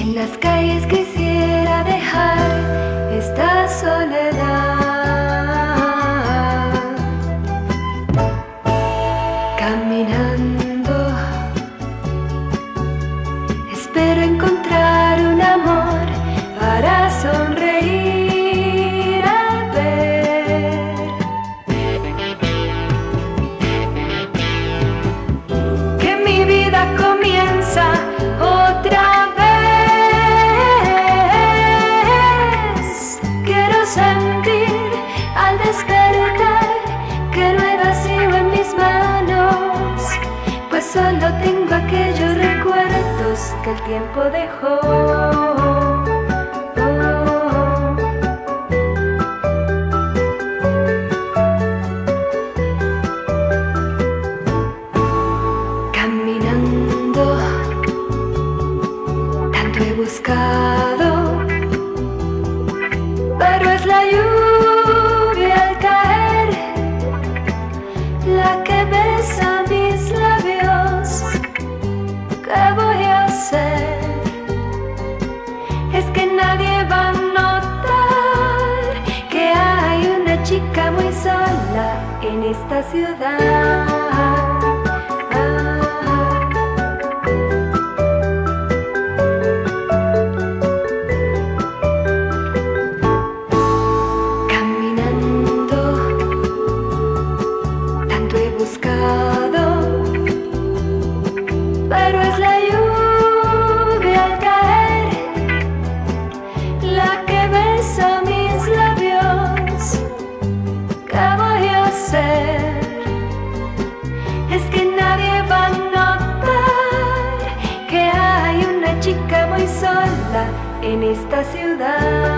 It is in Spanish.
En las calles quisiera dejar esta soledad, caminando, espero encontrar un amor para sonreír al ver que mi vida comienza otra vez. Quiero sentir al despertar que no hay vacío en mis manos, pues solo tengo aquellos recuerdos que el tiempo dejó. Caminando, tanto he buscado, pero es la lluvia al caer la que besa mis labios. ¿Qué voy a hacer? Es que nadie va a notar que hay una chica muy sola en esta ciudad. Pero es la lluvia al caer la que besa mis labios. ¿Qué voy a hacer? Es que nadie va a notar que hay una chica muy sola en esta ciudad.